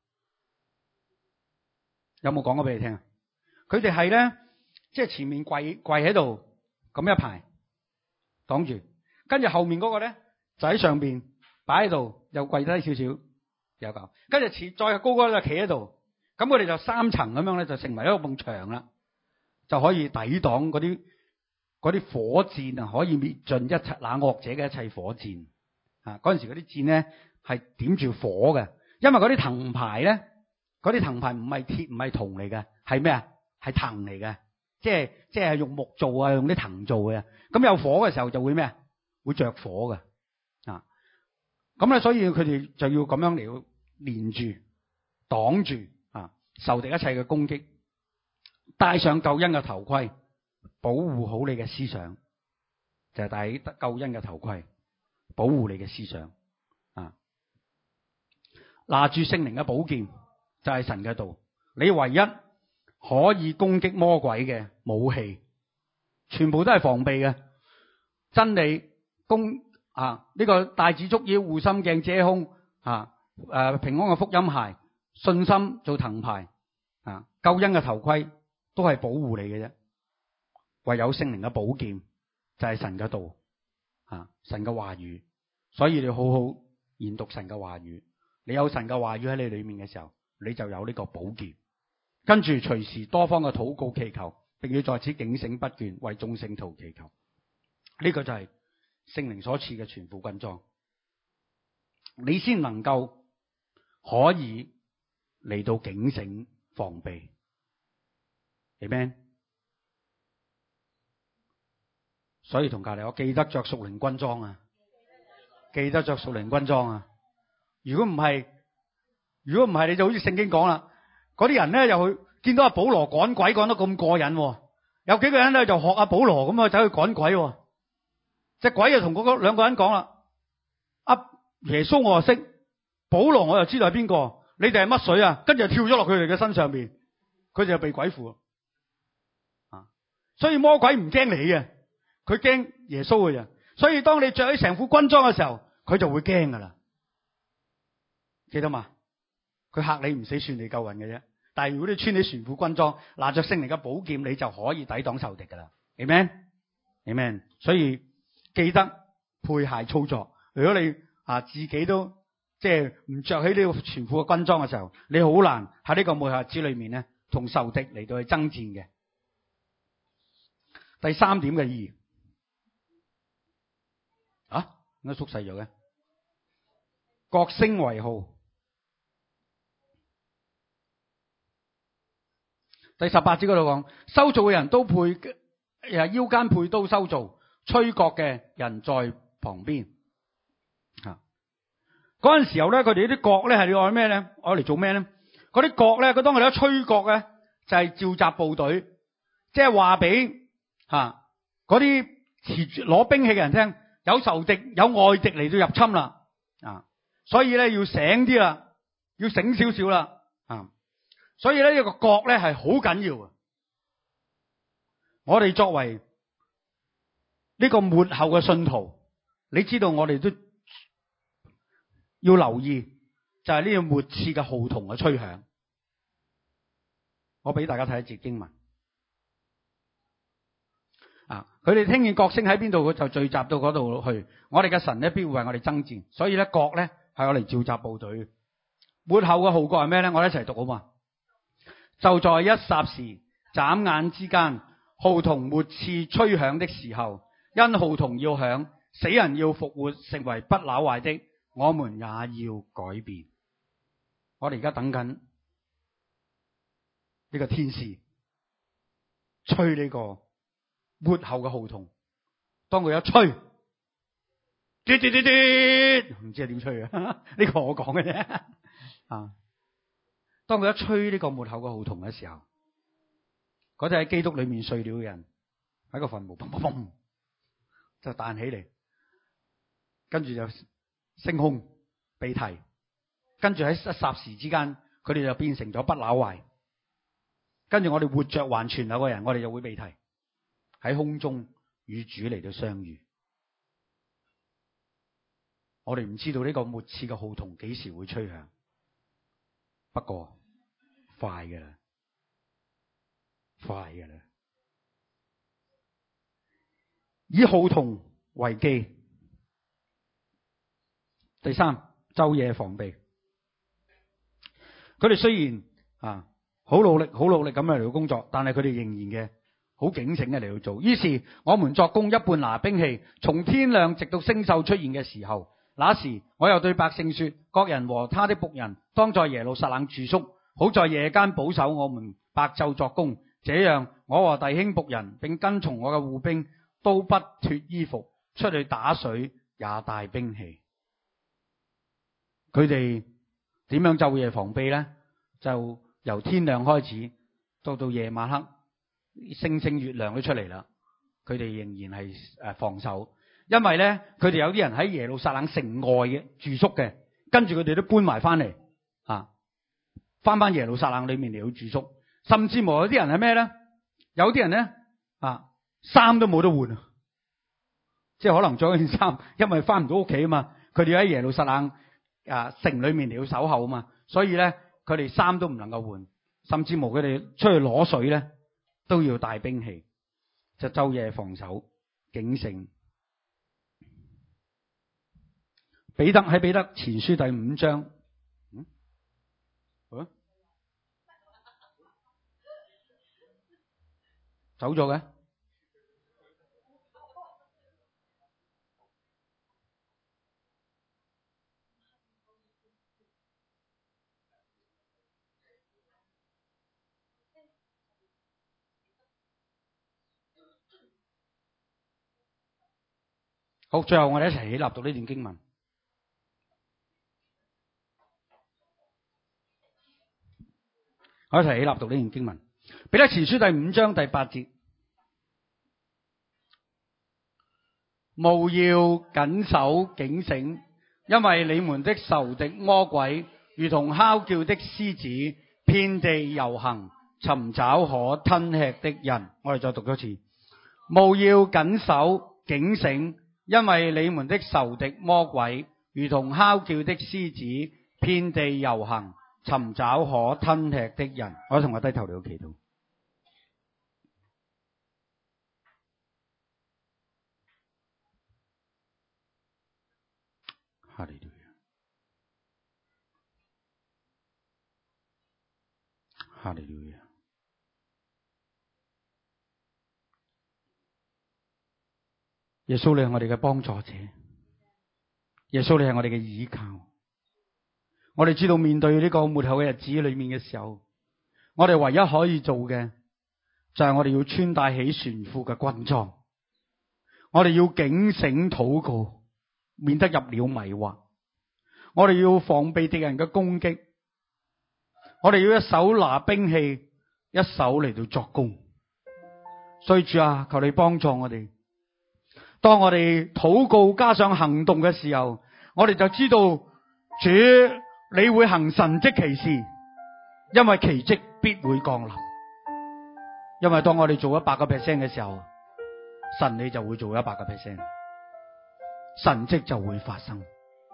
有冇講過俾你聽啊？佢哋係咧，即係前面跪跪喺度咁一排擋住，跟住後面嗰個咧就喺上邊擺喺度，又跪低少少。有咁，跟住再高嗰個就企喺度，咁我哋就三層咁樣咧，就成為一個埲牆啦，就可以抵擋嗰啲嗰啲火箭啊，可以滅盡一切那惡者嘅一切火箭啊！嗰陣時嗰啲箭咧係點住火嘅，因為嗰啲藤牌咧，嗰啲藤牌唔係鐵唔係銅嚟嘅，係咩啊？係藤嚟嘅，即係即係用木做啊，用啲藤做嘅。咁有火嘅時候就會咩啊？會着火嘅啊！咁咧，所以佢哋就要咁樣嚟。連住擋住啊，受敵一切嘅攻擊，戴上救恩嘅頭盔，保護好你嘅思想，就係戴起救恩嘅頭盔，保護你嘅思想啊。拿住聖靈嘅寶劍，就係神嘅道，你唯一可以攻擊魔鬼嘅武器，全部都係防備嘅真理攻啊！呢個帶子束腰、護心鏡遮胸啊！誒、呃，平安嘅福音鞋，信心做藤牌啊，救恩嘅頭盔都係保護你嘅啫。唯有聖靈嘅寶劍就係神嘅道啊，神嘅話語，所以你好好研讀神嘅話語。你有神嘅話語喺你裏面嘅時候，你就有呢個寶劍。跟住隨時多方嘅禱告祈求，並要在此警醒不倦，為眾聖徒祈求。呢、這個就係聖靈所賜嘅全副軍裝，你先能夠可以嚟到警醒防備。Amen。所以同隔籬我記得着屬靈軍裝啊，記得着屬靈軍裝啊。如果唔係，如果唔係，你就好似聖經講啦，嗰啲人咧又去見到阿保羅趕鬼趕得咁過癮，有幾個人咧就學阿保羅咁啊走去趕鬼，隻鬼就同嗰兩個人講啦：阿耶穌我就識，保羅我就知道係邊個，你哋係乜水啊？跟住就跳咗落佢哋嘅身上邊，佢哋就被鬼附啊！所以魔鬼唔驚你嘅，佢驚耶穌嘅啫。所以當你着起成副軍裝嘅時候，佢就會驚噶啦。記得嘛？佢嚇你唔死，算你救運嘅啫。但係如果你穿起全副軍裝，拿着聖靈嘅寶劍，你就可以抵擋仇敵噶啦。Amen，Amen。所以記得配鞋操作。如果你啊自己都即係唔着起呢個全副嘅軍裝嘅時候，你好難喺呢個末日子裏面咧，同仇敵嚟到去爭戰嘅。第三點嘅意義啊，點解縮細咗嘅？各升為號。第十八節嗰度講，修造嘅人都配誒腰間配刀修造，吹角嘅人在旁邊。吓，嗰陣時候咧，佢哋啲角咧係要愛咩咧？愛嚟做咩咧？嗰啲角咧，佢當佢哋一吹角咧，就係召集部隊，即係話俾吓嗰啲持住攞兵器嘅人聽，有仇敵有外敵嚟到入侵啦啊！所以咧要醒啲啦，要醒少少啦啊！所以咧呢個角咧係好緊要啊！我哋作為呢個末後嘅信徒，你知道我哋都要留意，就係呢個末次嘅號筒嘅吹響。我俾大家睇一節經文啊！佢哋聽見角聲喺邊度，佢就聚集到嗰度去。我哋嘅神咧必會為我哋爭戰，所以咧角咧係我哋召集部隊。末後嘅號角係咩咧？我哋一齊讀好嘛？就在一霎時，眨眼之間，號筒末次吹響的時候，因號筒要響，死人要復活，成為不朽壞的，我們也要改變。我哋而家等緊呢個天使吹呢個末後嘅號筒，當佢一吹，嘟嘟嘟嘟，唔知係點吹啊？呢個我講嘅啫啊！當佢一吹呢個末後嘅號筒嘅時候，嗰啲喺基督裏面睡了嘅人喺個墳墓砰砰砰就彈起嚟，跟住就升空被提，跟住喺一霎時之間，佢哋就變成咗不朽壞。跟住我哋活着還存有嘅人，我哋就會被提喺空中與主嚟到相遇。我哋唔知道呢個末次嘅號筒幾時會吹響，不過快嘅啦，快嘅啦。以號筒為記。第三，晝夜防備。佢哋雖然啊好努力、好努力咁樣嚟到工作，但係佢哋仍然嘅好警醒嘅嚟到做。於是我們作工，一半拿兵器，從天亮直到星宿出現嘅時候，那時我又對百姓說：各人和他的僕人當在耶路撒冷住宿，好在夜間保守我們白晝作工。這樣我和弟兄僕人並跟從我嘅護兵都不脫衣服，出去打水也帶兵器。佢哋點樣晝夜防備呢？就由天亮開始到到夜晚黑，星星月亮都出嚟啦，佢哋仍然係誒防守。因為咧，佢哋有啲人喺耶路撒冷城外嘅住宿嘅，跟住佢哋都搬埋翻嚟，啊，翻翻耶路撒冷裏面嚟到住宿。甚至乎有啲人係咩咧？有啲人咧啊，衫都冇得換，即係可能着件衫，因為翻唔到屋企啊嘛。佢哋喺耶路撒冷啊城裏面嚟到守候啊嘛，所以咧佢哋衫都唔能夠換，甚至乎佢哋出去攞水咧都要帶兵器，就晝夜防守警醒。 彼得喺彼得前書第五章，嗯，啊，走咗嘅。好，最後我哋一齊起立讀呢段經文。我一齊起立讀呢段經文。彼得前書第五章第八節，務要謹守警醒，因為你們的仇敵魔鬼如同哮叫的獅子，遍地遊行，尋找可吞吃的人。我哋再讀多次，務要謹守警醒，因為你們的仇敵魔鬼如同哮叫的獅子，遍地遊行，尋找可吞吃的人。我同我低頭嚟到祈禱。哈利路亞，哈利路亞。耶穌，你係我哋嘅幫助者，耶穌，你係我哋嘅倚靠。我哋知道面對呢個末後嘅日子裏面嘅時候，我哋唯一可以做嘅就係我哋要穿戴起全副嘅軍裝，我哋要警醒禱告，免得入了迷惑。我哋要防備敵人嘅攻擊，我哋要一手拿兵器，一手嚟到作工。所以主啊，求你幫助我哋。當我哋禱告加上行動嘅時候，我哋就知道主你會行神蹟奇事，因為奇蹟必會降臨。因為當我哋做一百個 percent 嘅時候，神你就會做一百個 percent， 神蹟就會發生。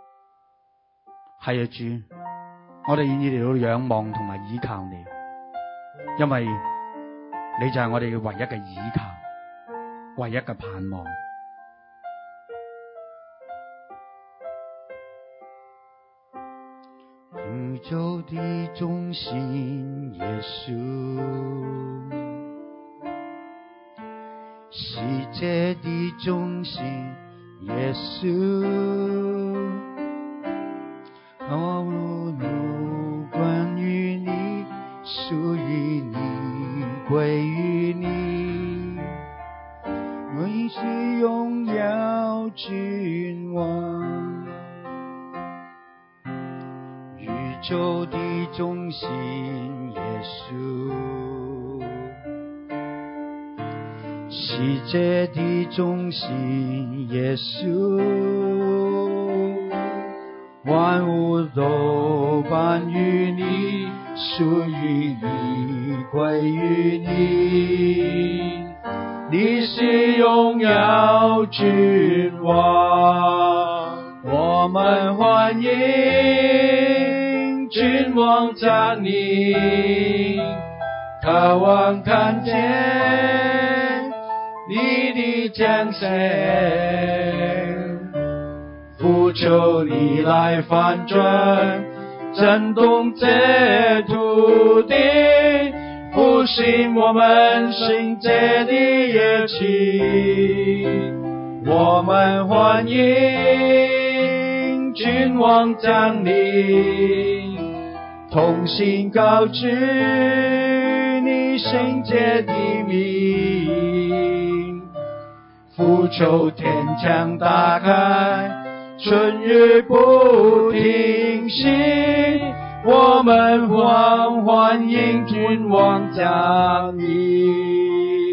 係啊，主，我哋願意嚟到仰望同埋依靠你，因為你就係我哋嘅唯一嘅依靠，唯一嘅盼望。宇宙的中心耶穌，世界的中心耶穌，毫無關於你，屬於你，歸於你，永世榮耀君王。宇宙的中心耶穌，世界的中心耶穌，萬物都伴於你，屬於你，歸於你，你是榮耀君王，我們歡迎君王降臨，渴望看見你的降生，呼求你來翻轉，震動這土地，復興我們聖潔的熱情，我們歡迎君王降臨，同心高舉你聖潔的名，俯求天牆打開，春雨不停息，我們歡歡迎君王降臨。